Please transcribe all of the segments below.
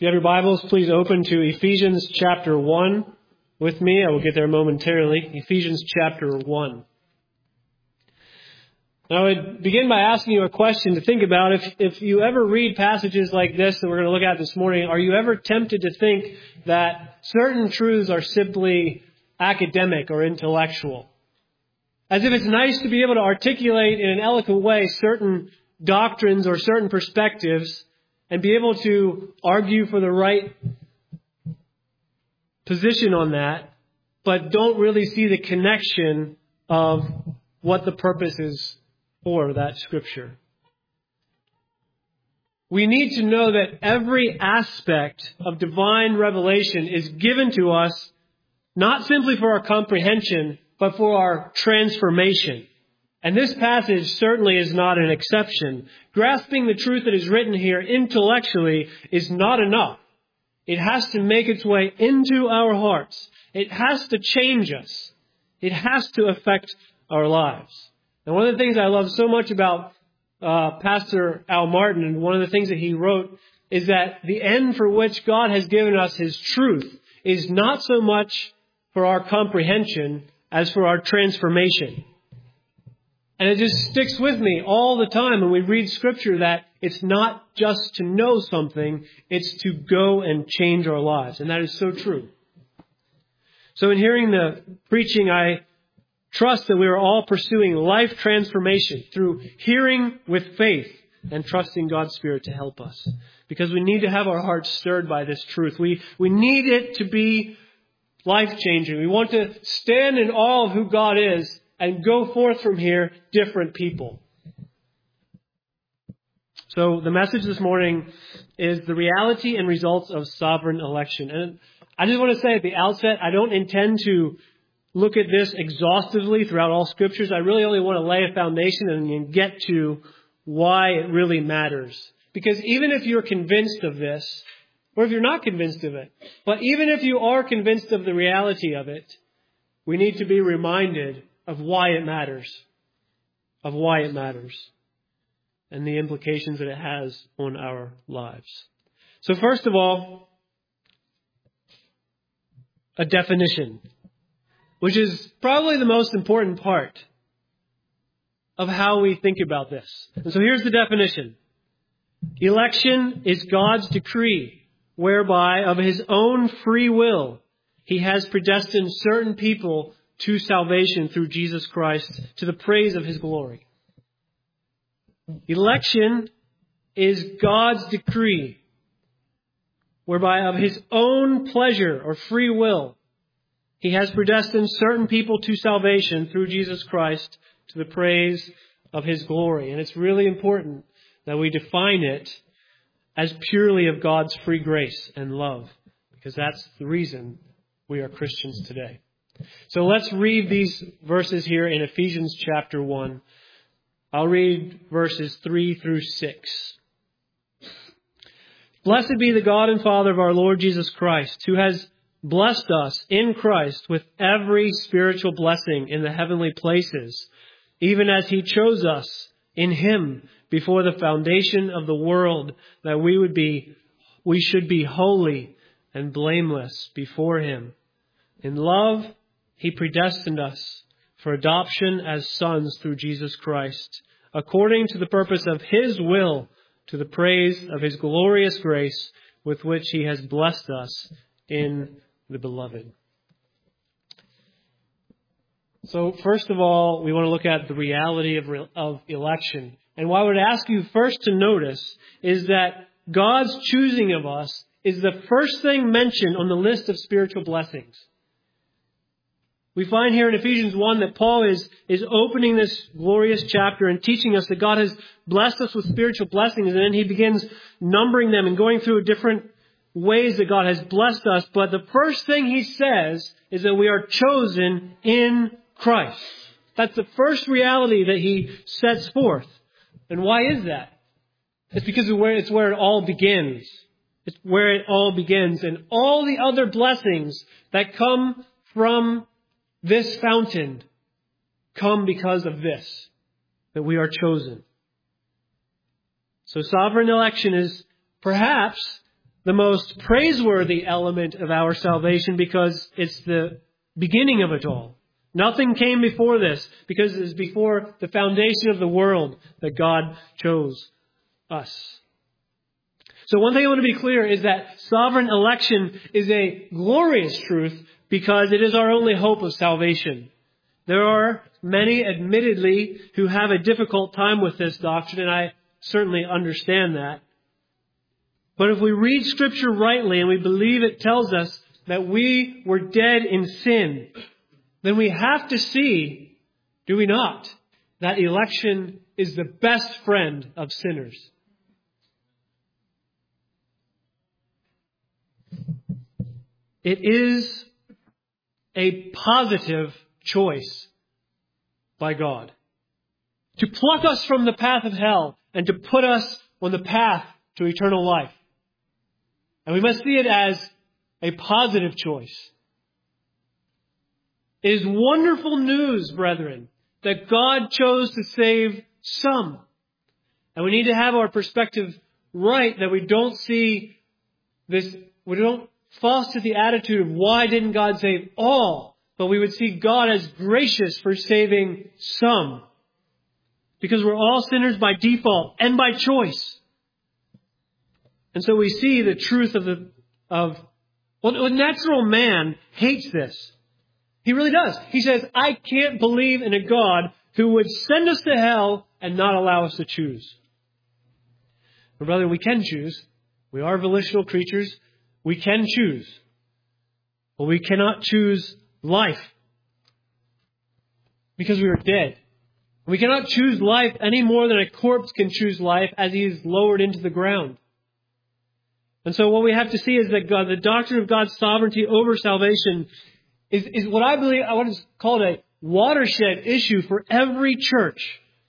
If you have your Bibles, please open to Ephesians chapter 1 with me. I will get there momentarily. Ephesians chapter 1. Now, I would begin by asking you a question to think about. If you ever read passages like this that we're going to look at this morning, are you ever tempted to think that certain truths are simply academic or intellectual? As if it's nice to be able to articulate in an eloquent way certain doctrines or certain perspectives and be able to argue for the right position on that, but don't really see the connection of what the purpose is for that scripture. We need to know that every aspect of divine revelation is given to us not simply for our comprehension, but for our transformation. And this passage certainly is not an exception. Grasping the truth that is written here intellectually is not enough. It has to make its way into our hearts. It has to change us. It has to affect our lives. And one of the things I love so much about Pastor Al Martin, and one of the things that he wrote, is that the end for which God has given us His truth is not so much for our comprehension as for our transformation. And it just sticks with me all the time when we read Scripture that it's not just to know something, it's to go and change our lives. And that is so true. So in hearing the preaching, I trust that we are all pursuing life transformation through hearing with faith and trusting God's Spirit to help us. Because we need to have our hearts stirred by this truth. We need it to be life-changing. We want to stand in awe of who God is and go forth from here different people. So the message this morning is the reality and results of sovereign election. And I just want to say at the outset, I don't intend to look at this exhaustively throughout all scriptures. I really only want to lay a foundation and get to why it really matters. Because even if you're convinced of this, or if you're not convinced of it, but even if you are convinced of the reality of it, we need to be reminded of why it matters, and the implications that it has on our lives. So first of all, a definition, which is probably the most important part of how we think about this. And so here's the definition. Election is God's decree, whereby of His own free will, He has predestined certain people to salvation through Jesus Christ, to the praise of His glory. Election is God's decree, whereby of His own pleasure or free will, He has predestined certain people to salvation through Jesus Christ, to the praise of His glory. And it's really important that we define it as purely of God's free grace and love, because that's the reason we are Christians today. So let's read these verses here in Ephesians chapter 1. I'll read verses 3 through 6. Blessed be the God and Father of our Lord Jesus Christ, who has blessed us in Christ with every spiritual blessing in the heavenly places, even as He chose us in Him before the foundation of the world, that we should be holy and blameless before Him. In love, He predestined us for adoption as sons through Jesus Christ, according to the purpose of His will, to the praise of His glorious grace, with which He has blessed us in the Beloved. So first of all, we want to look at the reality of election. And what I would ask you first to notice is that God's choosing of us is the first thing mentioned on the list of spiritual blessings. We find here in Ephesians 1 that Paul is opening this glorious chapter and teaching us that God has blessed us with spiritual blessings. And then he begins numbering them and going through different ways that God has blessed us. But the first thing he says is that we are chosen in Christ. That's the first reality that he sets forth. And why is that? It's because it's where it all begins. It's where it all begins. And all the other blessings that come from this fountain come because of this, that we are chosen. So sovereign election is perhaps the most praiseworthy element of our salvation because it's the beginning of it all. Nothing came before this because it is before the foundation of the world that God chose us. So one thing I want to be clear is that sovereign election is a glorious truth because it is our only hope of salvation. There are many, admittedly, who have a difficult time with this doctrine, and I certainly understand that. But if we read Scripture rightly and we believe it tells us that we were dead in sin, then we have to see, do we not, that election is the best friend of sinners. It is a positive choice by God to pluck us from the path of hell and to put us on the path to eternal life. And we must see it as a positive choice. It is wonderful news, brethren, that God chose to save some. And we need to have our perspective right, that we don't see this, we don't foster the attitude of why didn't God save all, but we would see God as gracious for saving some. Because we're all sinners by default and by choice. And so we see the truth of natural man hates this. He really does. He says, I can't believe in a God who would send us to hell and not allow us to choose. But brother, we can choose. We are volitional creatures. We can choose. But we cannot choose life because we are dead. We cannot choose life any more than a corpse can choose life as he is lowered into the ground. And so what we have to see is that God, the doctrine of God's sovereignty over salvation is what I believe, I want to call it a watershed issue for every church.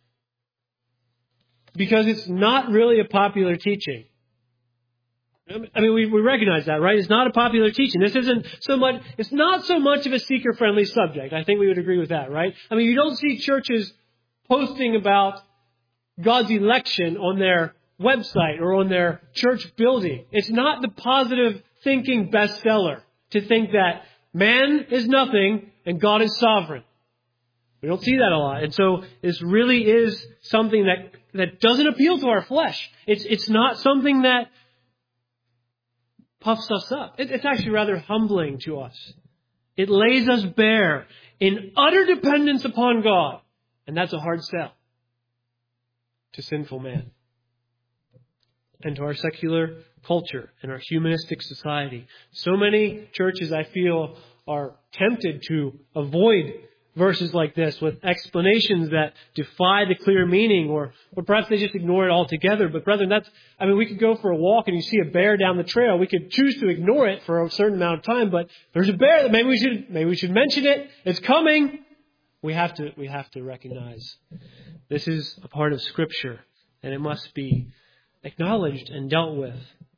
Because it's not really a popular teaching. I mean, we recognize that, right? It's not a popular teaching. This isn't so much, it's not so much of a seeker-friendly subject. I think we would agree with that, right? I mean, you don't see churches posting about God's election on their website or on their church building. It's not the positive thinking bestseller to think that man is nothing and God is sovereign. We don't see that a lot. And so this really is something that doesn't appeal to our flesh. It's not something that puffs us up. It's actually rather humbling to us. It lays us bare in utter dependence upon God. And that's a hard sell to sinful man and to our secular culture and our humanistic society. So many churches, I feel, are tempted to avoid verses like this with explanations that defy the clear meaning, or perhaps they just ignore it altogether. But brethren, we could go for a walk and you see a bear down the trail. We could choose to ignore it for a certain amount of time, but there's a bear that maybe we should mention it. It's coming. We have to recognize this is a part of Scripture and it must be acknowledged and dealt with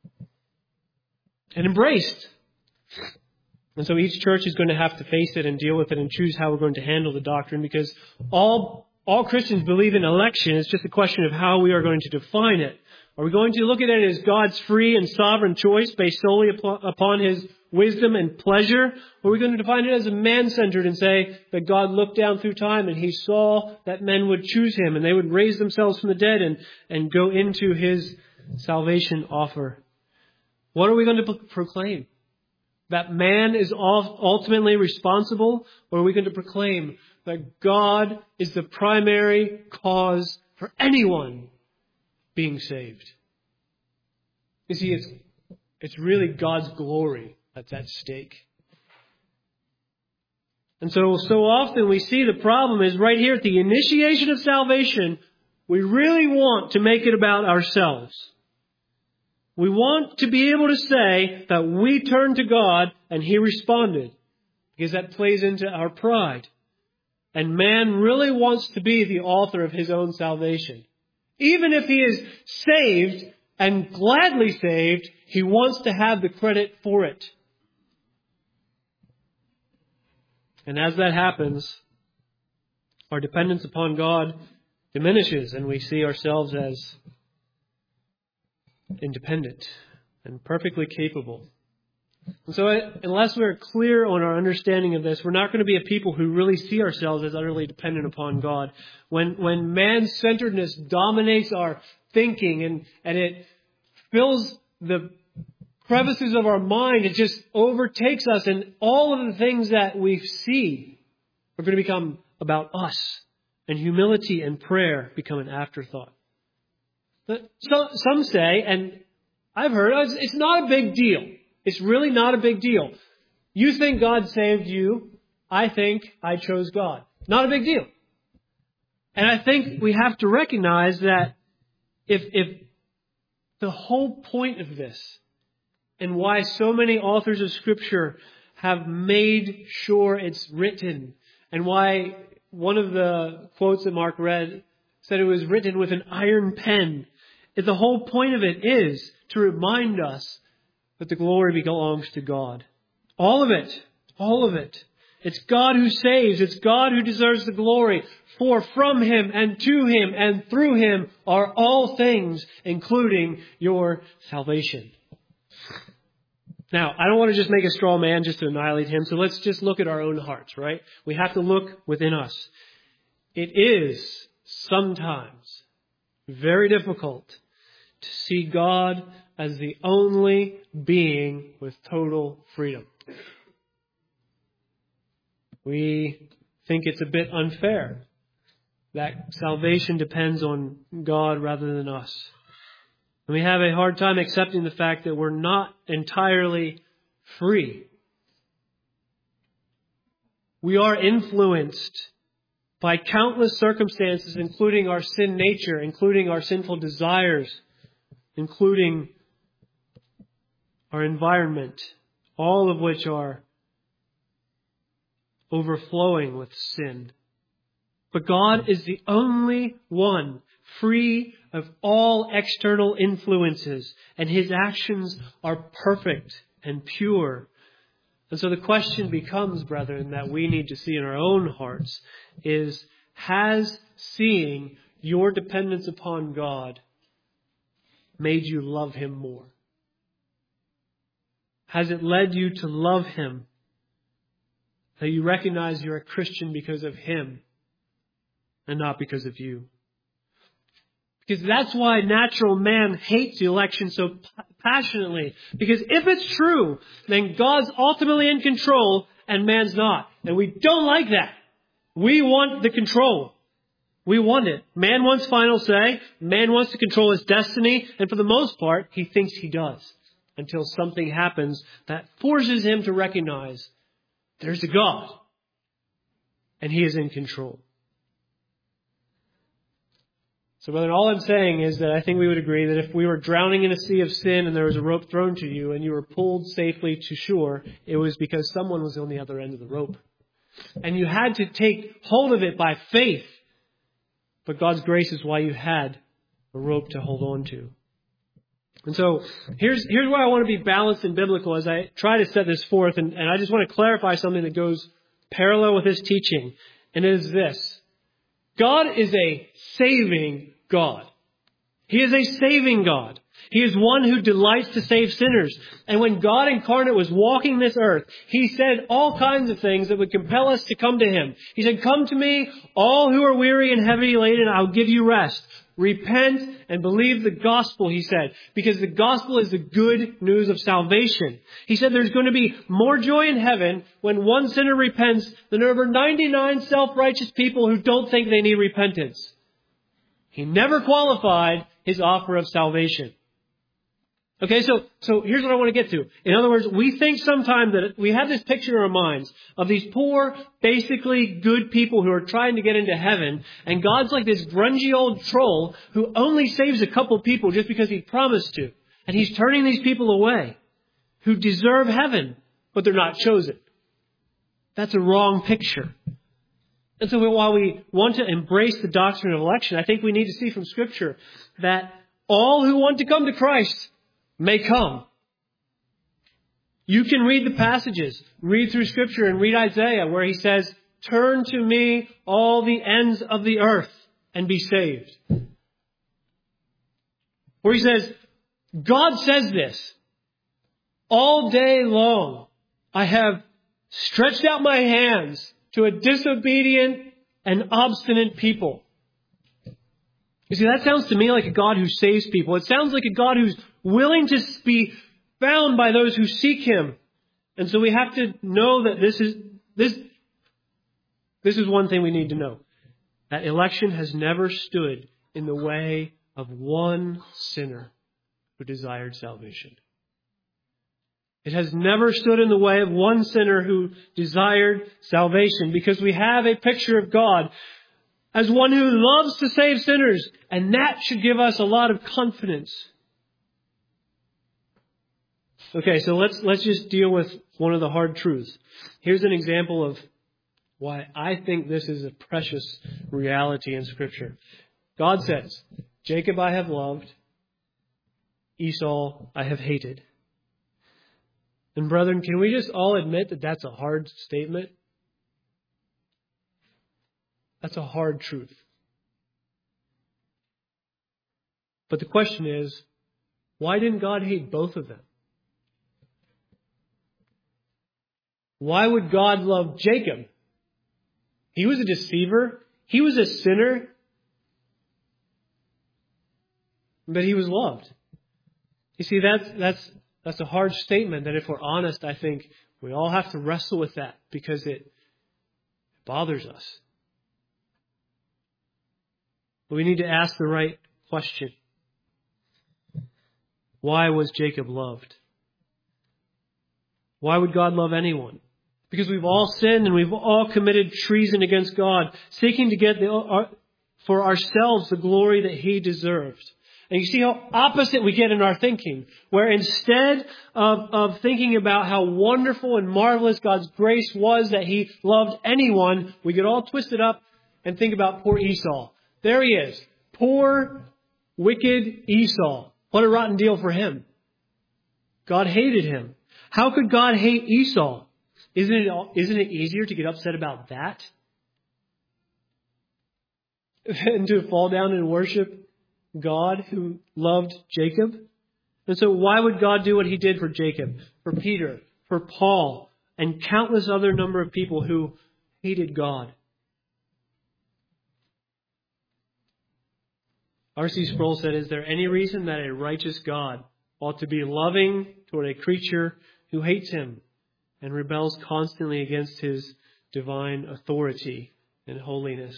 and embraced. And so each church is going to have to face it and deal with it and choose how we're going to handle the doctrine, because all Christians believe in election. It's just a question of how we are going to define it. Are we going to look at it as God's free and sovereign choice based solely upon His wisdom and pleasure? Or are we going to define it as a man-centered and say that God looked down through time and He saw that men would choose Him and they would raise themselves from the dead and go into His salvation offer? What are we going to proclaim? That man is ultimately responsible? Or are we going to proclaim that God is the primary cause for anyone being saved? You see, it's really God's glory that's at stake. And so often we see the problem is right here at the initiation of salvation, we really want to make it about ourselves. We want to be able to say that we turned to God and He responded, because that plays into our pride. And man really wants to be the author of his own salvation. Even if he is saved and gladly saved, he wants to have the credit for it. And as that happens, our dependence upon God diminishes and we see ourselves as independent and perfectly capable. And so unless we're clear on our understanding of this, we're not going to be a people who really see ourselves as utterly dependent upon God. When man-centeredness dominates our thinking and it fills the crevices of our mind, it just overtakes us, and all of the things that we see are going to become about us, and humility and prayer become an afterthought. But some say, and I've heard, it's not a big deal. It's really not a big deal. You think God saved you. I think I chose God. Not a big deal. And I think we have to recognize that if the whole point of this, and why so many authors of Scripture have made sure it's written, and why one of the quotes that Mark read said it was written with an iron pen, the whole point of it is to remind us that the glory belongs to God. All of it. All of it. It's God who saves. It's God who deserves the glory. For from Him and to Him and through Him are all things, including your salvation. Now, I don't want to just make a straw man just to annihilate Him. So let's just look at our own hearts, right? We have to look within us. It is sometimes very difficult to see God as the only being with total freedom. We think it's a bit unfair that salvation depends on God rather than us. And we have a hard time accepting the fact that we're not entirely free. We are influenced by countless circumstances, including our sin nature, including our sinful desires, including our environment, all of which are overflowing with sin. But God is the only one free of all external influences, and His actions are perfect and pure. And so the question becomes, brethren, that we need to see in our own hearts is, has seeing your dependence upon God made you love Him more? Has it led you to love Him? That you recognize you're a Christian because of Him and not because of you. Because that's why natural man hates the election so passionately. Because if it's true, then God's ultimately in control and man's not. And we don't like that. We want the control. We want it. Man wants final say. Man wants to control his destiny. And for the most part, he thinks he does. Until something happens that forces him to recognize there's a God. And He is in control. So, brother, all I'm saying is that I think we would agree that if we were drowning in a sea of sin and there was a rope thrown to you and you were pulled safely to shore, it was because someone was on the other end of the rope. And you had to take hold of it by faith. But God's grace is why you had a rope to hold on to. And so here's where I want to be balanced and biblical as I try to set this forth. And I just want to clarify something that goes parallel with this teaching. And it is this. God is a saving God. He is a saving God. He is one who delights to save sinners. And when God incarnate was walking this earth, He said all kinds of things that would compel us to come to Him. He said, "Come to me, all who are weary and heavy laden, I'll give you rest. Repent and believe the gospel," He said, because the gospel is the good news of salvation. He said there's going to be more joy in heaven when one sinner repents than over 99 self-righteous people who don't think they need repentance. He never qualified His offer of salvation. Okay, so here's what I want to get to. In other words, we think sometimes that we have this picture in our minds of these poor, basically good people who are trying to get into heaven, and God's like this grungy old troll who only saves a couple people just because He promised to. And He's turning these people away who deserve heaven, but they're not chosen. That's a wrong picture. And so while we want to embrace the doctrine of election, I think we need to see from Scripture that all who want to come to Christ may come. You can read the passages, read through Scripture and read Isaiah where He says, "Turn to me all the ends of the earth and be saved." Where He says, God says this. All day long, I have stretched out my hands to a disobedient and obstinate people. You see, that sounds to me like a God who saves people. It sounds like a God who's willing to be found by those who seek Him. And so we have to know that this is one thing we need to know. That election has never stood in the way of one sinner who desired salvation. It has never stood in the way of one sinner who desired salvation, because we have a picture of God as one who loves to save sinners, and that should give us a lot of confidence. Okay, so let's just deal with one of the hard truths. Here's an example of why I think this is a precious reality in Scripture. God says, Jacob I have loved, Esau I have hated. And brethren, can we just all admit that that's a hard statement? That's a hard truth. But the question is, why didn't God hate both of them? Why would God love Jacob? He was a deceiver. He was a sinner. But he was loved. You see, that's a hard statement that, if we're honest, I think we all have to wrestle with that, because it bothers us. But we need to ask the right question. Why was Jacob loved? Why would God love anyone? Because we've all sinned and we've all committed treason against God, seeking to get for ourselves the glory that He deserved. And you see how opposite we get in our thinking, where instead of thinking about how wonderful and marvelous God's grace was that He loved anyone, we get all twisted up and think about poor Esau. There he is. Poor, wicked Esau. What a rotten deal for him. God hated him. How could God hate Esau? Isn't it easier to get upset about that than to fall down and worship God who loved Jacob? And so why would God do what He did for Jacob, for Peter, for Paul, and countless other number of people who hated God? R.C. Sproul said, "Is there any reason that a righteous God ought to be loving toward a creature who hates Him and rebels constantly against His divine authority and holiness?"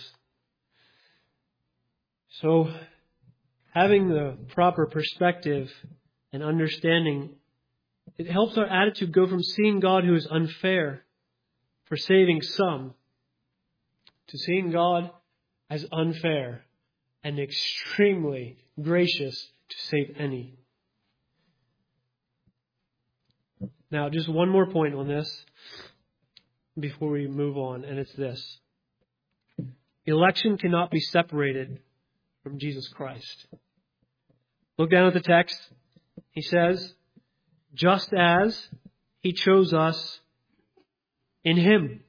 So, having the proper perspective and understanding, it helps our attitude go from seeing God who is unfair for saving some to seeing God as unfair and extremely gracious to save any. Now, just one more point on this before we move on, and it's this. Election cannot be separated from Jesus Christ. Look down at the text. He says, just as He chose us in Him.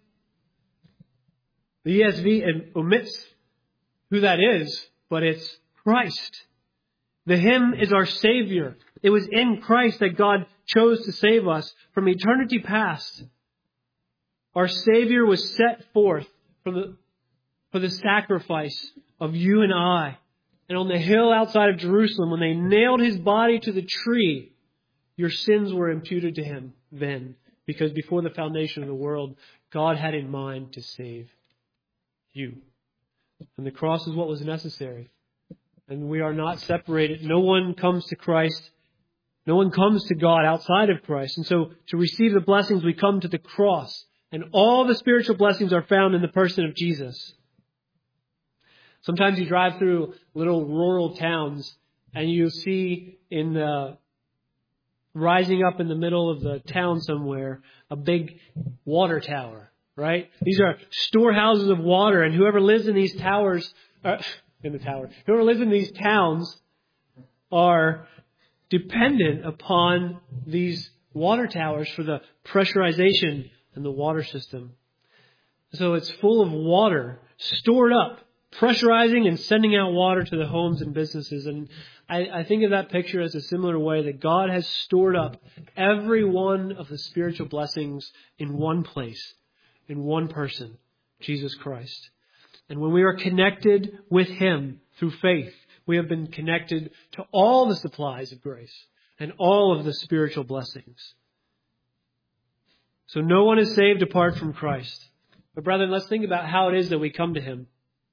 The ESV omits who that is, but it's Christ. The Him is our Savior. It was in Christ that God chose to save us from eternity past. Our Savior was set forth for the sacrifice of you and I. And on the hill outside of Jerusalem, when they nailed His body to the tree, your sins were imputed to Him then. Because before the foundation of the world, God had in mind to save you. And the cross is what was necessary. And we are not separated. No one comes to Christ. No one comes to God outside of Christ. And so to receive the blessings, we come to the cross. And all the spiritual blessings are found in the person of Jesus. Sometimes you drive through little rural towns and you see rising up in the middle of the town somewhere, a big water tower, right? These are storehouses of water, and whoever lives in these towers, whoever lives in these towns are dependent upon these water towers for the pressurization and the water system. So it's full of water stored up pressurizing and sending out water to the homes and businesses. And I think of that picture as a similar way that God has stored up every one of the spiritual blessings in one place, in one person, Jesus Christ. And when we are connected with Him through faith, we have been connected to all the supplies of grace and all of the spiritual blessings. So no one is saved apart from Christ. But brethren, let's think about how it is that we come to Him.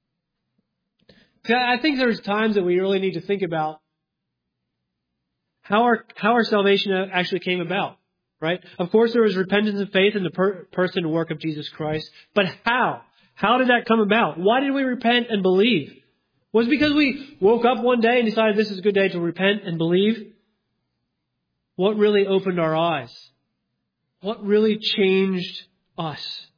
I think there's times that we really need to think about how our salvation actually came about, right? Of course, there was repentance and faith in the person and work of Jesus Christ. But how? How did that come about? Why did we repent and believe? Was it because we woke up one day and decided this is a good day to repent and believe? What really opened our eyes? What really changed us?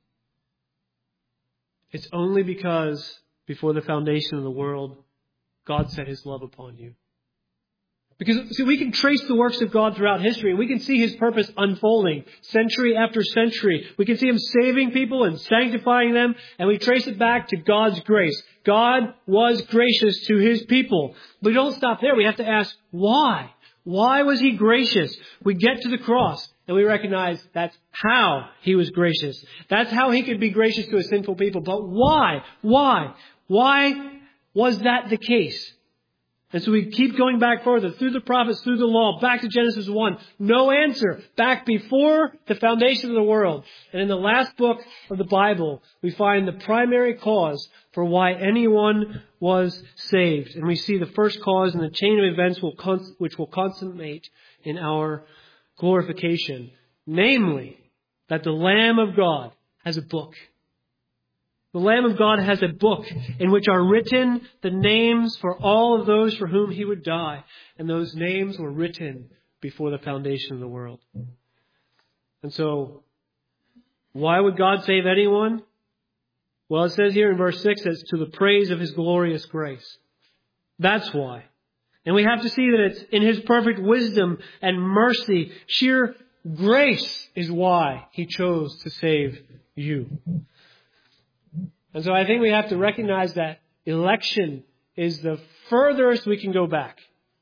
It's only because before the foundation of the world, God set His love upon you. Because, see, we can trace the works of God throughout history, and we can see His purpose unfolding century after century. We can see Him saving people and sanctifying them, and we trace it back to God's grace. God was gracious to His people. But we don't stop there. We have to ask, why? Why was He gracious? We get to the cross, and we recognize that's how He was gracious. That's how He could be gracious to a sinful people. But why? Why? Why was that the case? And so we keep going back further, through the prophets, through the law, back to Genesis 1. No answer. Back before the foundation of the world. And in the last book of the Bible, we find the primary cause for why anyone was saved. And we see the first cause in the chain of events which will consummate in our glorification. Namely, that the Lamb of God has a book. The Lamb of God has a book in which are written the names for all of those for whom He would die. And those names were written before the foundation of the world. And so, why would God save anyone? Well, it says here in verse 6, it's to the praise of His glorious grace. That's why. And we have to see that it's in His perfect wisdom and mercy. Sheer grace is why He chose to save you. And so I think we have to recognize that election is the furthest we can go back.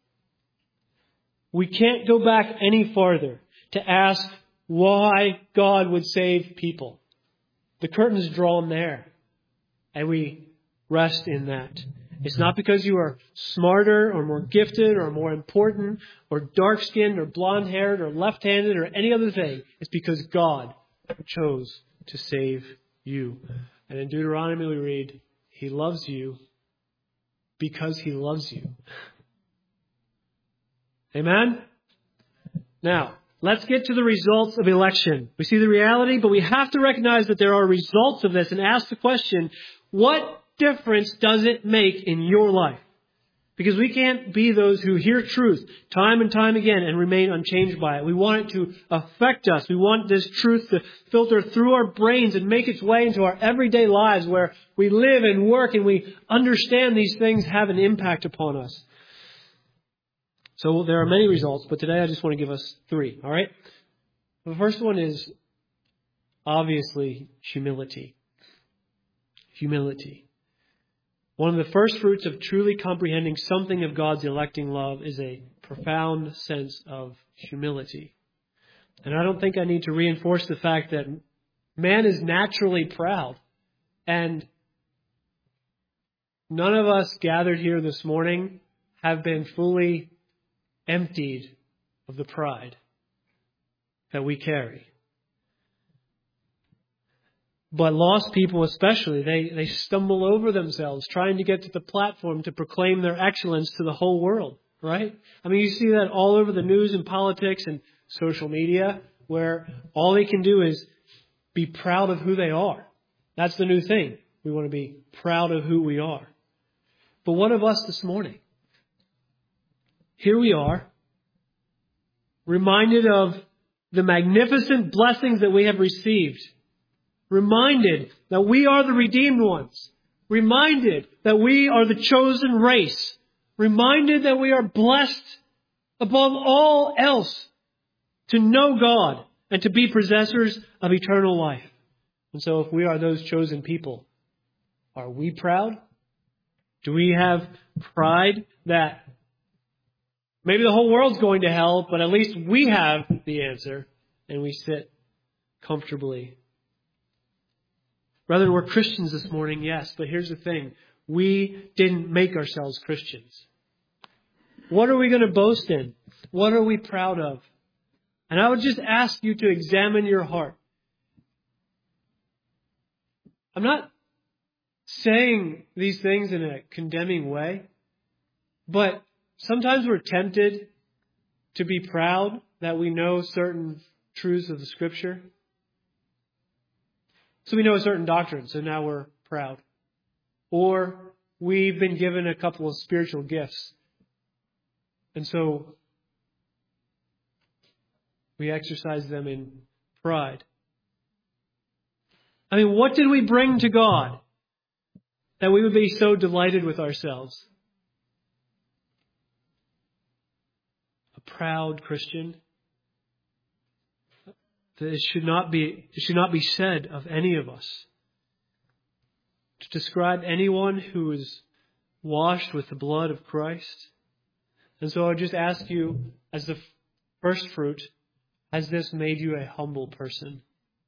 We can't go back any farther to ask why God would save people. The curtain is drawn there, and we rest in that. It's not because you are smarter or more gifted or more important or dark-skinned or blonde-haired or left-handed or any other thing. It's because God chose to save you. And in Deuteronomy we read, He loves you because He loves you. Amen? Now, let's get to the results of election. We see the reality, but we have to recognize that there are results of this and ask the question, what difference does it make in your life? Because we can't be those who hear truth time and time again and remain unchanged by it. We want it to affect us. We want this truth to filter through our brains and make its way into our everyday lives where we live and work and we understand these things have an impact upon us. So there are many results, but today I just want to give us 3. All right? The first one is obviously humility. Humility. One of the first fruits of truly comprehending something of God's electing love is a profound sense of humility. And I don't think I need to reinforce the fact that man is naturally proud. And none of us gathered here this morning have been fully emptied of the pride that we carry. But lost people especially, they stumble over themselves trying to get to the platform to proclaim their excellence to the whole world, right? I mean, you see that all over the news and politics and social media where all they can do is be proud of who they are. That's the new thing. We want to be proud of who we are. But what of us this morning? Here we are, reminded of the magnificent blessings that we have received. Reminded that we are the redeemed ones. Reminded that we are the chosen race. Reminded that we are blessed above all else to know God and to be possessors of eternal life. And so if we are those chosen people, are we proud? Do we have pride that maybe the whole world's going to hell, but at least we have the answer and we sit comfortably? Brethren, we're Christians this morning, yes, but here's the thing. We didn't make ourselves Christians. What are we going to boast in? What are we proud of? And I would just ask you to examine your heart. I'm not saying these things in a condemning way, but sometimes we're tempted to be proud that we know certain truths of the Scripture. So we know a certain doctrine, so now we're proud. Or we've been given a couple of spiritual gifts, and so we exercise them in pride. I mean, what did we bring to God that we would be so delighted with ourselves? A proud Christian. It should not be said of any of us. To describe anyone who is washed with the blood of Christ. And so I would just ask you, as the first fruit, has this made you a humble person?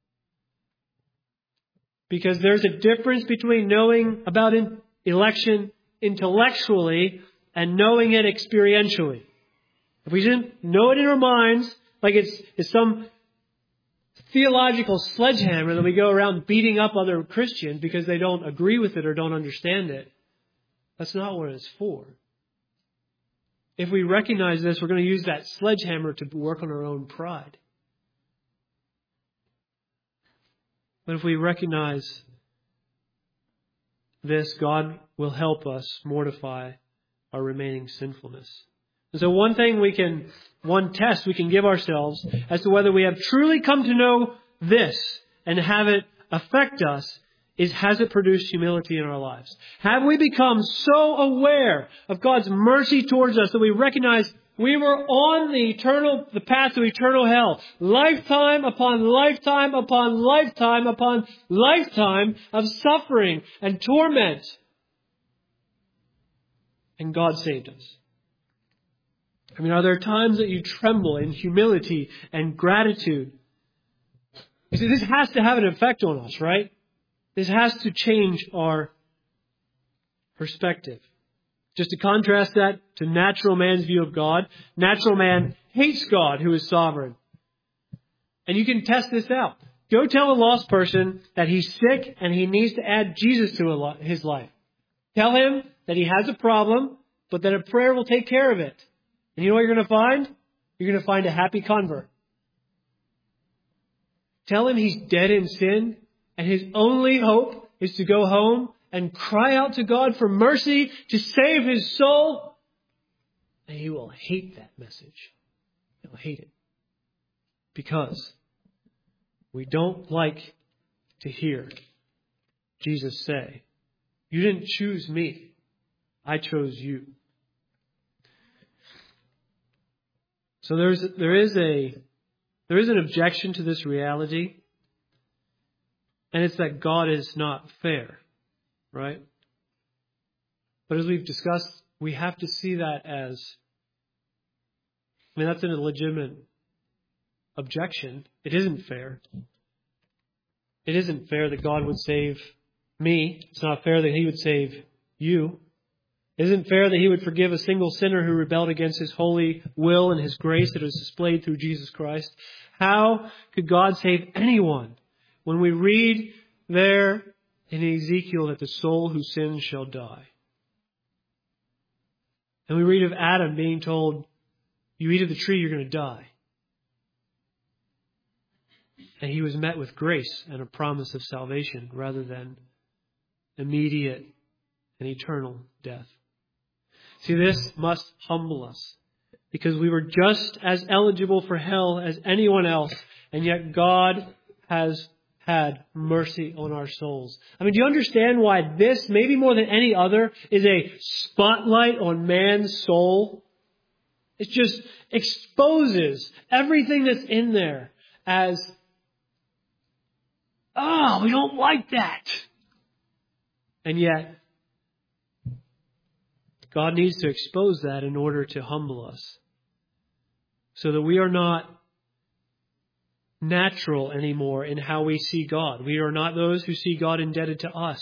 Because there's a difference between knowing about election intellectually and knowing it experientially. If we didn't know it in our minds, like it's some theological sledgehammer that we go around beating up other Christians because they don't agree with it or don't understand it, that's not what it's for. If we recognize this, we're going to use that sledgehammer to work on our own pride. But if we recognize this, God will help us mortify our remaining sinfulness. And so one test we can give ourselves as to whether we have truly come to know this and have it affect us is, has it produced humility in our lives? Have we become so aware of God's mercy towards us that we recognize we were on the path to eternal hell. Lifetime upon lifetime upon lifetime upon lifetime of suffering and torment. And God saved us. I mean, are there times that you tremble in humility and gratitude? You see, this has to have an effect on us, right? This has to change our perspective. Just to contrast that to natural man's view of God, natural man hates God who is sovereign. And you can test this out. Go tell a lost person that he's sick and he needs to add Jesus to his life. Tell him that he has a problem, but that a prayer will take care of it. And you know what you're going to find? You're going to find a happy convert. Tell him he's dead in sin and his only hope is to go home and cry out to God for mercy to save his soul. And he will hate that message. He'll hate it. Because we don't like to hear Jesus say, "You didn't choose me. I chose you." So there is an objection to this reality. And it's that God is not fair. Right? But as we've discussed, we have to see that as, that's a legitimate objection. It isn't fair. It isn't fair that God would save me. It's not fair that He would save you. It isn't fair that He would forgive a single sinner who rebelled against His holy will and His grace that is displayed through Jesus Christ. How could God save anyone when we read there in Ezekiel that the soul who sins shall die? And we read of Adam being told, you eat of the tree, you're going to die. And he was met with grace and a promise of salvation rather than immediate and eternal death. See, this must humble us because we were just as eligible for hell as anyone else, and yet God has had mercy on our souls. I mean, do you understand why this, maybe more than any other, is a spotlight on man's soul? It just exposes everything that's in there as, we don't like that. And yet, God needs to expose that in order to humble us, so that we are not natural anymore in how we see God. We are not those who see God indebted to us.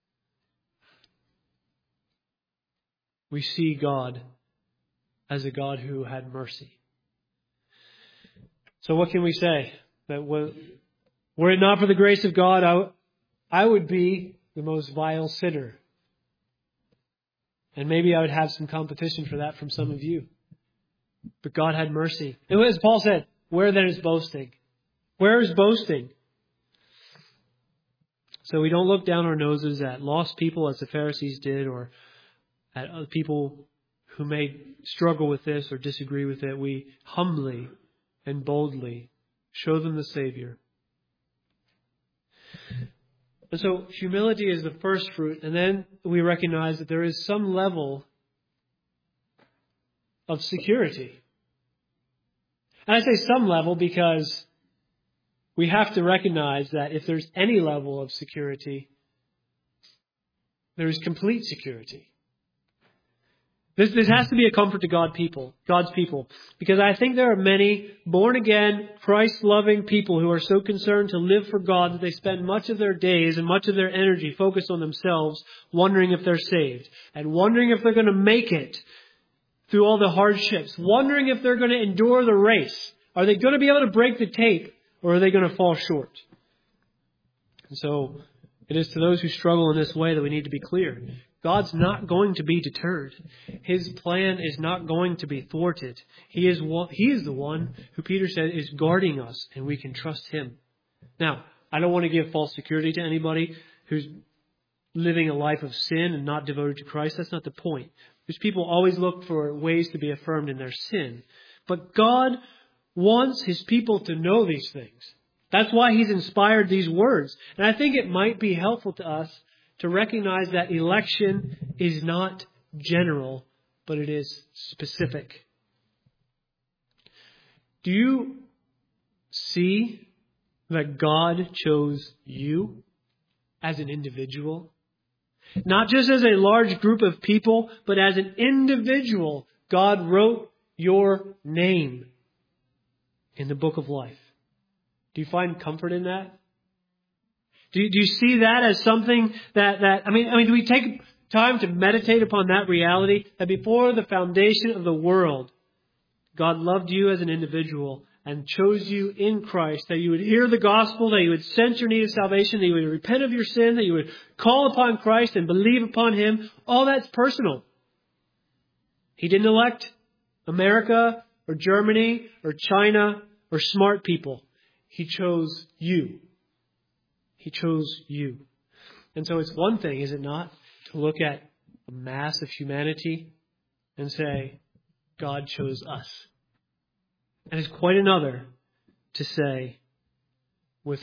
We see God as a God who had mercy. So what can we say? That were it not for the grace of God, I would be the most vile sinner. And maybe I would have some competition for that from some of you. But God had mercy. And as Paul said, where then is boasting? Where is boasting? So we don't look down our noses at lost people as the Pharisees did, or at other people who may struggle with this or disagree with it. We humbly and boldly show them the Savior. And so humility is the first fruit, and then we recognize that there is some level of security. And I say some level because we have to recognize that if there's any level of security, there is complete security. This has to be a comfort to God's people. Because I think there are many born-again, Christ-loving people who are so concerned to live for God that they spend much of their days and much of their energy focused on themselves, wondering if they're saved, and wondering if they're going to make it through all the hardships, wondering if they're going to endure the race. Are they going to be able to break the tape, or are they going to fall short? And so it is to those who struggle in this way that we need to be clear. God's not going to be deterred. His plan is not going to be thwarted. He is the one who Peter said is guarding us, and we can trust Him. Now, I don't want to give false security to anybody who's living a life of sin and not devoted to Christ. That's not the point. Because people always look for ways to be affirmed in their sin. But God wants His people to know these things. That's why He's inspired these words. And I think it might be helpful to us to recognize that election is not general, but it is specific. Do you see that God chose you as an individual? Not just as a large group of people, but as an individual. God wrote your name in the book of life. Do you find comfort in that? Do you see that as something that do we take time to meditate upon that reality? That before the foundation of the world, God loved you as an individual and chose you in Christ, that you would hear the gospel, that you would sense your need of salvation, that you would repent of your sin, that you would call upon Christ and believe upon Him. All that's personal. He didn't elect America or Germany or China or smart people. He chose you. He chose you. And so it's one thing, is it not, to look at a mass of humanity and say, God chose us. And it's quite another to say, with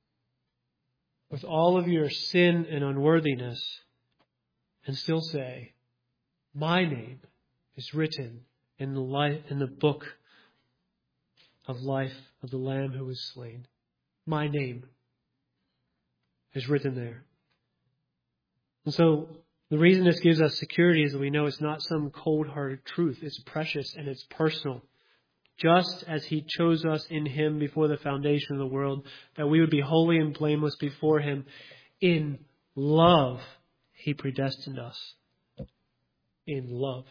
all of your sin and unworthiness, and still say, my name is written in the book of life of the Lamb who was slain. My name is written there. And so the reason this gives us security is that we know it's not some cold-hearted truth. It's precious and it's personal. Just as He chose us in Him before the foundation of the world, that we would be holy and blameless before Him. In love, He predestined us. In love.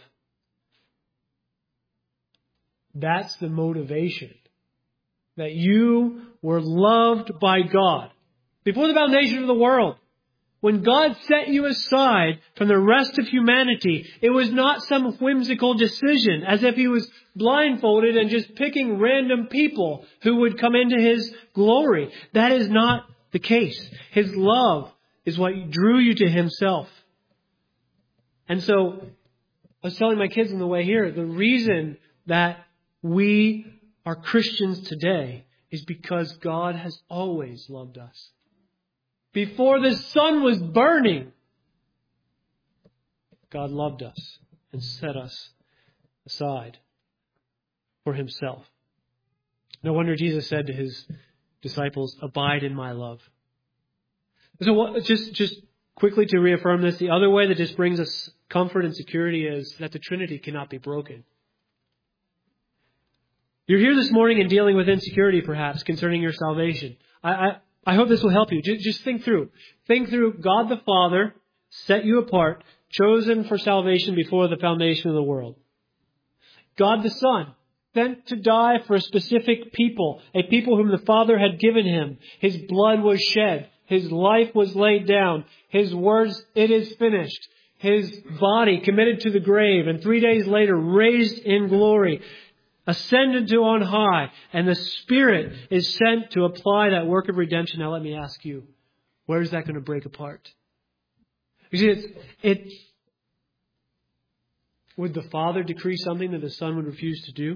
That's the motivation. That you were loved by God. Before the foundation of the world, when God set you aside from the rest of humanity, it was not some whimsical decision, as if He was blindfolded and just picking random people who would come into His glory. That is not the case. His love is what drew you to Himself. And so, I was telling my kids on the way here, the reason that we are Christians today is because God has always loved us. Before the sun was burning, God loved us and set us aside for Himself. No wonder Jesus said to His disciples, abide in my love. So just quickly to reaffirm this, the other way that this brings us comfort and security is that the Trinity cannot be broken. You're here this morning and dealing with insecurity, perhaps, concerning your salvation. I hope this will help you. Just think through. Think through God the Father set you apart, chosen for salvation before the foundation of the world. God the Son, sent to die for a specific people, a people whom the Father had given him. His blood was shed. His life was laid down. His words, "It is finished." His body committed to the grave, and 3 days later raised in glory, ascended to on high, and the Spirit is sent to apply that work of redemption. Now let me ask you, where is that going to break apart? You see, would the Father decree something that the Son would refuse to do?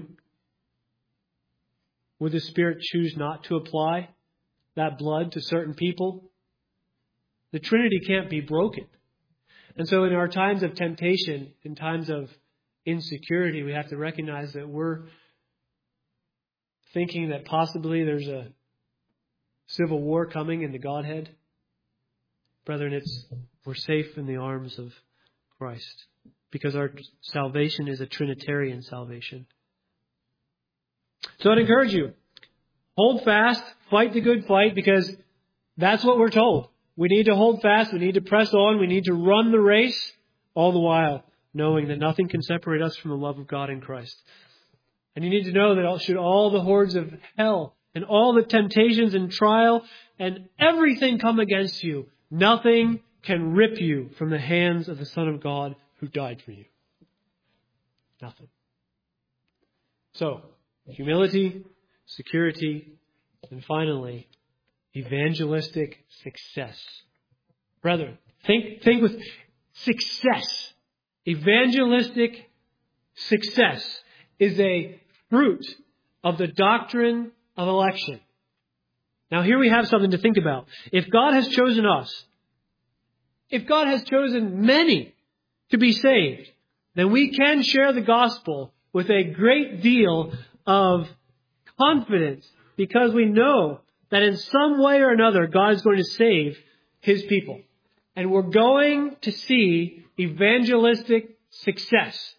Would the Spirit choose not to apply that blood to certain people? The Trinity can't be broken. And so in our times of temptation, in times of insecurity, we have to recognize that we're thinking that possibly there's a civil war coming in the Godhead. Brethren, we're safe in the arms of Christ because our salvation is a Trinitarian salvation. So I'd encourage you, hold fast, fight the good fight, because that's what we're told. We need to hold fast, we need to press on, we need to run the race, all the while knowing that nothing can separate us from the love of God in Christ. And you need to know that should all the hordes of hell and all the temptations and trial and everything come against you, nothing can rip you from the hands of the Son of God who died for you. Nothing. So, humility, security, and finally, evangelistic success. Brethren, think with success. Evangelistic success is a fruit of the doctrine of election. Now here we have something to think about. If God has chosen us, if God has chosen many to be saved, then we can share the gospel with a great deal of confidence, because we know that in some way or another God is going to save His people. And we're going to see evangelistic success.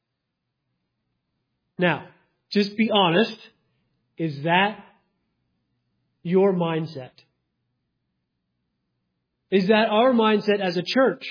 Now, just be honest. Is that your mindset? Is that our mindset as a church?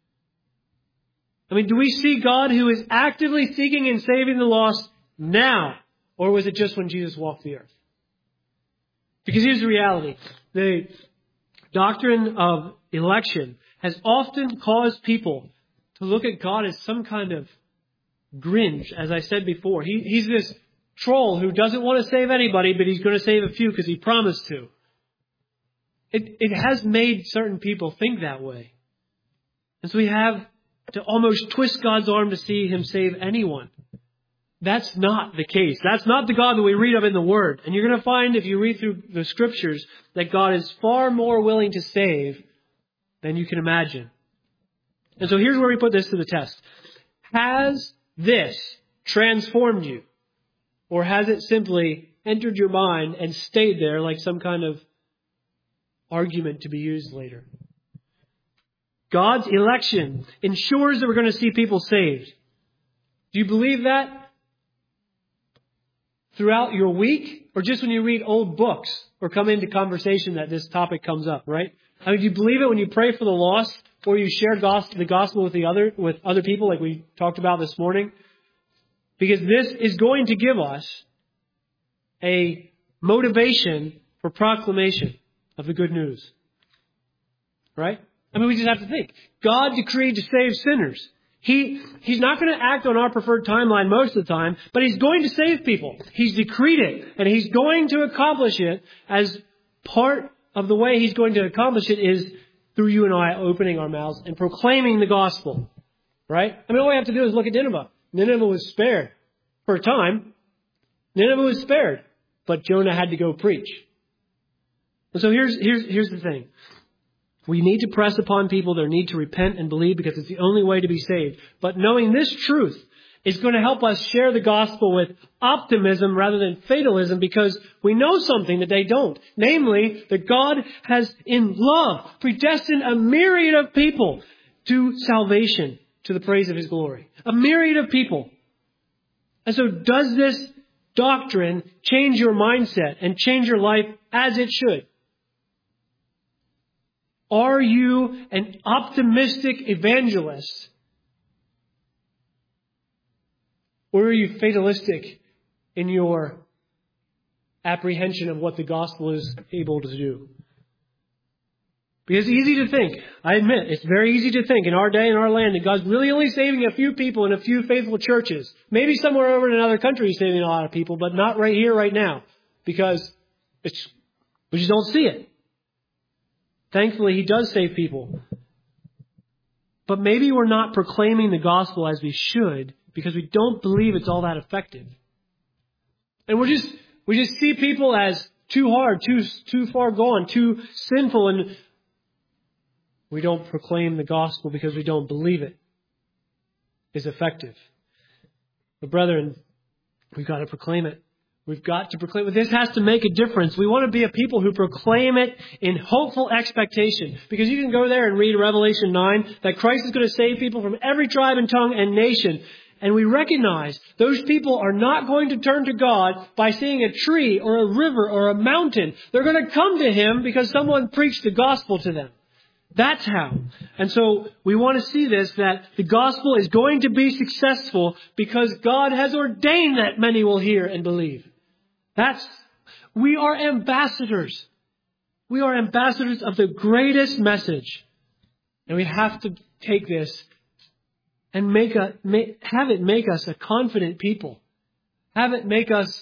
I mean, do we see God who is actively seeking and saving the lost now? Or was it just when Jesus walked the earth? Because here's the reality. The doctrine of election has often caused people to look at God as some kind of Grinch, as I said before. He's this troll who doesn't want to save anybody, but he's going to save a few because he promised to. It has made certain people think that way. And so we have to almost twist God's arm to see Him save anyone. That's not the case. That's not the God that we read of in the Word. And you're going to find, if you read through the Scriptures, that God is far more willing to save than you can imagine. And so here's where we put this to the test. Has this transformed you? Or has it simply entered your mind and stayed there like some kind of argument to be used later? God's election ensures that we're going to see people saved. Do you believe that throughout your week, or just when you read old books or come into conversation that this topic comes up, right? I mean, do you believe it when you pray for the lost, or you share the gospel with other people like we talked about this morning? Because this is going to give us a motivation for proclamation of the good news. Right? I mean, we just have to think. God decreed to save sinners. He's not going to act on our preferred timeline most of the time, but He's going to save people. He's decreed it, and He's going to accomplish it. As part of the way He's going to accomplish it is through you and I opening our mouths and proclaiming the gospel. Right? I mean, all we have to do is look at Nineveh. Nineveh was spared for a time. Nineveh was spared, but Jonah had to go preach. And so here's the thing. We need to press upon people their need to repent and believe, because it's the only way to be saved. But knowing this truth is going to help us share the gospel with optimism rather than fatalism, because we know something that they don't. Namely, that God has in love predestined a myriad of people to salvation, to the praise of His glory. A myriad of people. And so does this doctrine change your mindset and change your life as it should? Are you an optimistic evangelist? Or are you fatalistic in your apprehension of what the gospel is able to do? Because it's easy to think, I admit, it's very easy to think in our day, in our land, that God's really only saving a few people in a few faithful churches. Maybe somewhere over in another country He's saving a lot of people, but not right here, right now. Because we just don't see it. Thankfully, He does save people. But maybe we're not proclaiming the gospel as we should because we don't believe it's all that effective. And we just see people as too hard, too far gone, too sinful, and we don't proclaim the gospel because we don't believe it is effective. But brethren, we've got to proclaim it. We've got to proclaim it. This has to make a difference. We want to be a people who proclaim it in hopeful expectation. Because you can go there and read Revelation 9 that Christ is going to save people from every tribe and tongue and nation. And we recognize those people are not going to turn to God by seeing a tree or a river or a mountain. They're going to come to Him because someone preached the gospel to them. That's how. And so we want to see this, that the gospel is going to be successful because God has ordained that many will hear and believe. We are ambassadors. We are ambassadors of the greatest message. And we have to take this and have it make us a confident people. Have it make us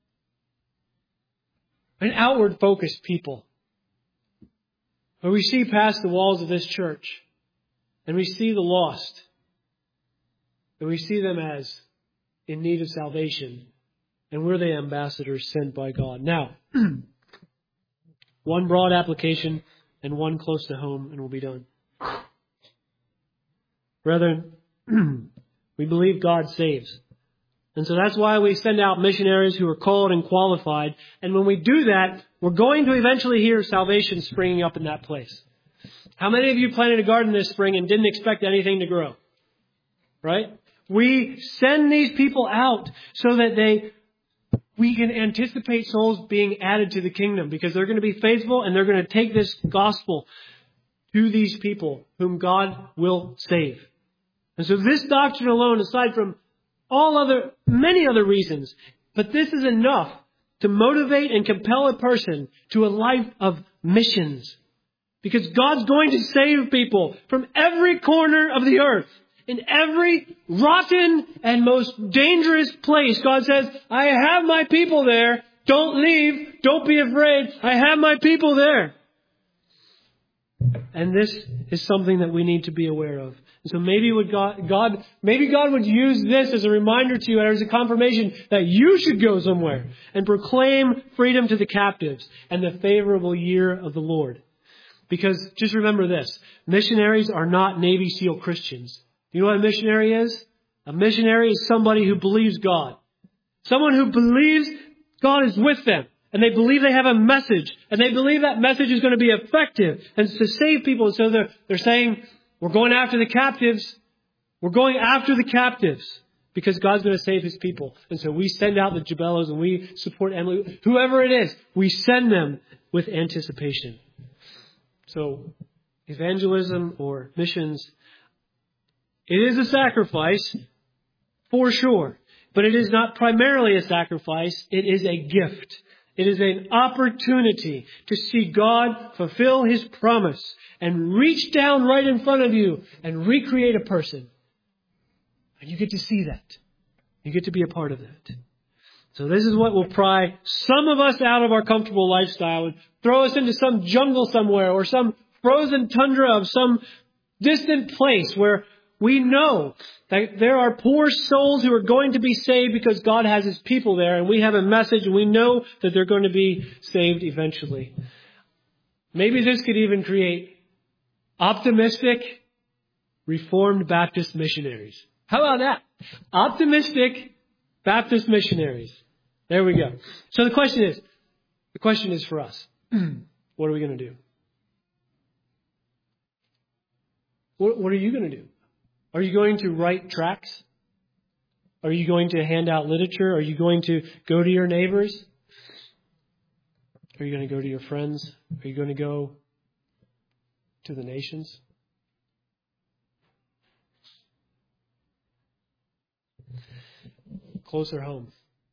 an outward focused people. Where we see past the walls of this church and we see the lost. And we see them as in need of salvation. And we're the ambassadors sent by God. Now, one broad application and one close to home, and we'll be done. Brethren, we believe God saves. And so that's why we send out missionaries who are called and qualified. And when we do that, we're going to eventually hear salvation springing up in that place. How many of you planted a garden this spring and didn't expect anything to grow? Right? We send these people out so that we can anticipate souls being added to the kingdom because they're going to be faithful and they're going to take this gospel to these people whom God will save. And so this doctrine alone, aside from many other reasons, but this is enough to motivate and compel a person to a life of missions. Because God's going to save people from every corner of the earth. In every rotten and most dangerous place, God says, I have my people there. Don't leave. Don't be afraid. I have my people there. And this is something that we need to be aware of. And so maybe God would use this as a reminder to you and as a confirmation that you should go somewhere and proclaim freedom to the captives and the favorable year of the Lord. Because just remember this, missionaries are not Navy SEAL Christians. You know what a missionary is? A missionary is somebody who believes God. Someone who believes God is with them. And they believe they have a message. And they believe that message is going to be effective and to save people. And so they're saying, we're going after the captives. We're going after the captives because God's going to save His people. And so we send out the Jabellos and we support Emily. Whoever it is, we send them with anticipation. So evangelism or missions, it is a sacrifice for sure. But it is not primarily a sacrifice. It is a gift. It is an opportunity to see God fulfill His promise and reach down right in front of you and recreate a person. And you get to see that. You get to be a part of that. So this is what will pry some of us out of our comfortable lifestyle and throw us into some jungle somewhere or some frozen tundra of some distant place where we know that there are poor souls who are going to be saved because God has His people there and we have a message and we know that they're going to be saved eventually. Maybe this could even create optimistic Reformed Baptist missionaries. How about that? Optimistic Baptist missionaries. There we go. So the question is for us. What are we going to do? What are you going to do? Are you going to write tracts? Are you going to hand out literature? Are you going to go to your neighbors? Are you going to go to your friends? Are you going to go to the nations? Closer home.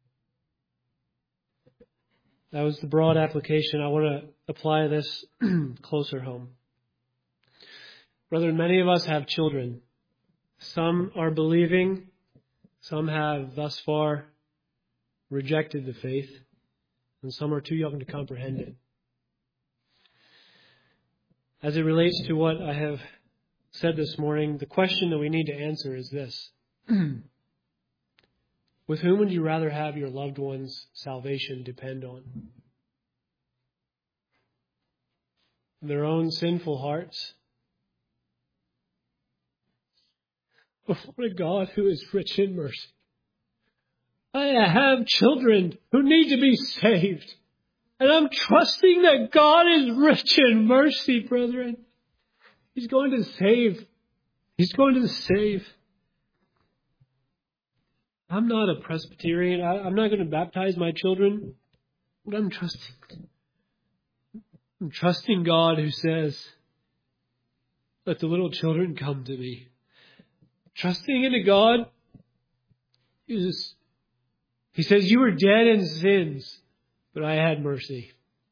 That was the broad application. I want to apply this closer home. Brethren, many of us have children. Some are believing. Some have thus far rejected the faith. And some are too young to comprehend it. As it relates to what I have said this morning, the question that we need to answer is this. With whom would you rather have your loved one's salvation depend on? Their own sinful hearts? Before a God who is rich in mercy. I have children who need to be saved. And I'm trusting that God is rich in mercy, brethren. He's going to save. He's going to save. I'm not a Presbyterian. I'm not going to baptize my children. But I'm trusting God who says, let the little children come to me. Trusting in a God who He says, you were dead in sins, but I had mercy.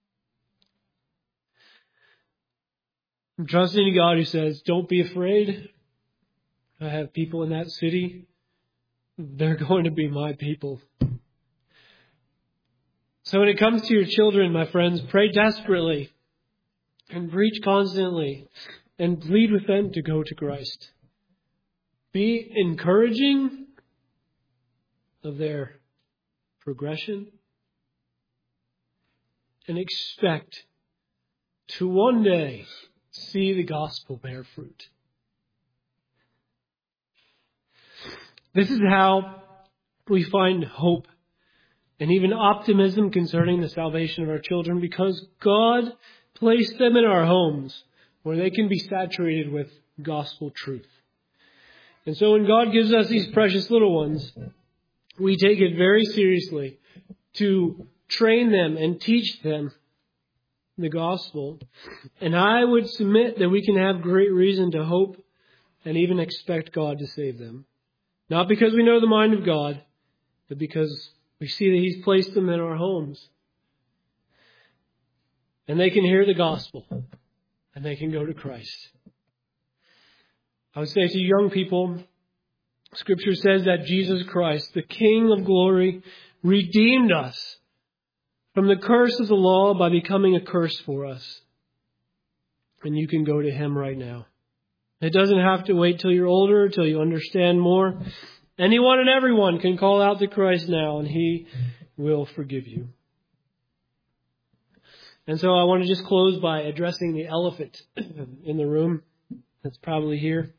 I'm trusting in God who says, don't be afraid. I have people in that city. They're going to be my people. So when it comes to your children, my friends, pray desperately and preach constantly and plead with them to go to Christ. Be encouraging of their progression and expect to one day see the gospel bear fruit. This is how we find hope and even optimism concerning the salvation of our children, because God placed them in our homes where they can be saturated with gospel truth. And so when God gives us these precious little ones, we take it very seriously to train them and teach them the gospel. And I would submit that we can have great reason to hope and even expect God to save them. Not because we know the mind of God, but because we see that He's placed them in our homes. And they can hear the gospel. And they can go to Christ. I would say to young people, Scripture says that Jesus Christ, the King of glory, redeemed us from the curse of the law by becoming a curse for us. And you can go to Him right now. It doesn't have to wait till you're older, till you understand more. Anyone and everyone can call out to Christ now, and He will forgive you. And so I want to just close by addressing the elephant in the room that's probably here.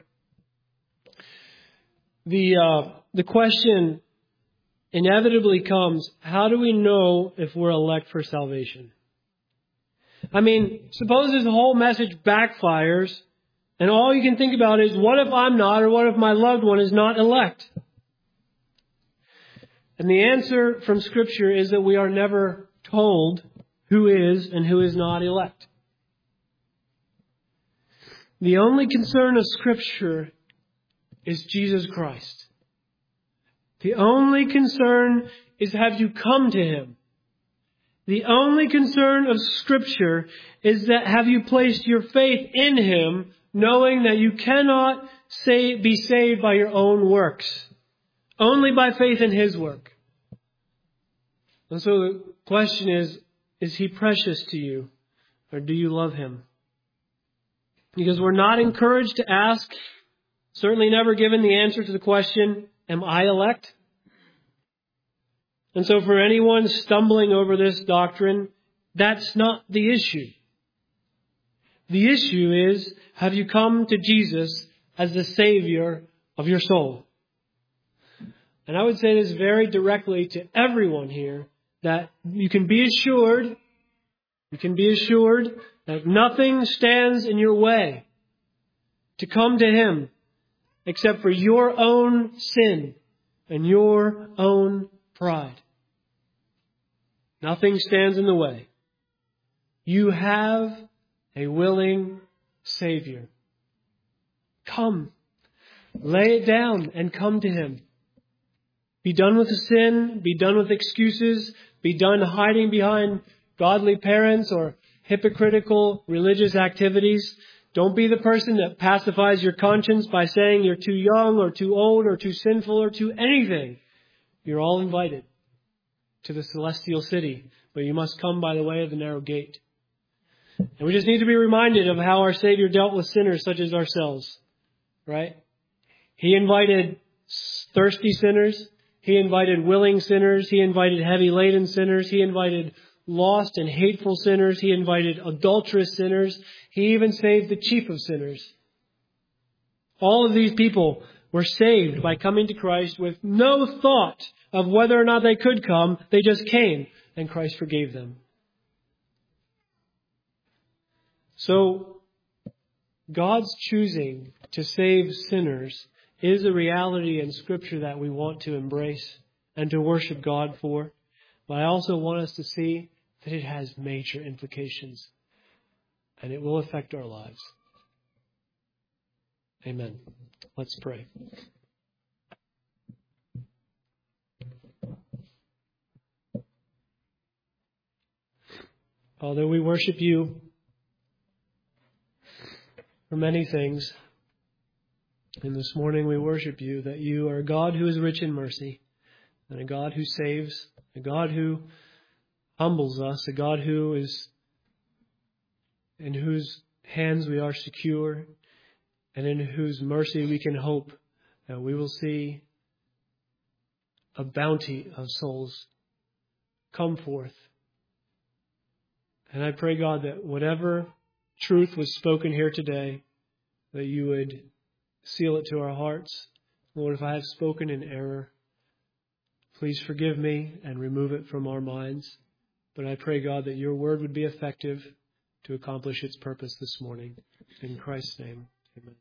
The question inevitably comes, how do we know if we're elect for salvation? I mean, suppose this whole message backfires and all you can think about is, what if I'm not, or what if my loved one is not elect? And the answer from Scripture is that we are never told who is and who is not elect. The only concern of Scripture is Jesus Christ. The only concern is, have you come to Him? The only concern of Scripture is that, have you placed your faith in Him, knowing that you cannot be saved by your own works, only by faith in His work. And so the question is He precious to you, or do you love Him? Because we're not encouraged to ask, certainly never given the answer to the question, am I elect? And so for anyone stumbling over this doctrine, that's not the issue. The issue is, have you come to Jesus as the Savior of your soul? And I would say this very directly to everyone here, that you can be assured that nothing stands in your way to come to Him except for your own sin and your own pride. Nothing stands in the way. You have a willing Savior. Come. Lay it down and come to Him. Be done with the sin. Be done with excuses. Be done hiding behind godly parents or hypocritical religious activities. Don't be the person that pacifies your conscience by saying you're too young or too old or too sinful or too anything. You're all invited to the celestial city, but you must come by the way of the narrow gate. And we just need to be reminded of how our Savior dealt with sinners such as ourselves, right? He invited thirsty sinners. He invited willing sinners. He invited heavy-laden sinners. He invited lost and hateful sinners. He invited adulterous sinners. He even saved the chief of sinners. All of these people were saved by coming to Christ with no thought of whether or not they could come. They just came, and Christ forgave them. So, God's choosing to save sinners is a reality in Scripture that we want to embrace and to worship God for. But I also want us to see that it has major implications, and it will affect our lives. Amen. Let's pray. Father, we worship you for many things. And this morning we worship you that you are a God who is rich in mercy, and a God who saves, a God who humbles us, a God who is in whose hands we are secure, and in whose mercy we can hope that we will see a bounty of souls come forth. And I pray, God, that whatever truth was spoken here today, that you would seal it to our hearts. Lord, if I have spoken in error, please forgive me and remove it from our minds. But I pray, God, that your word would be effective to accomplish its purpose this morning. In Christ's name, amen.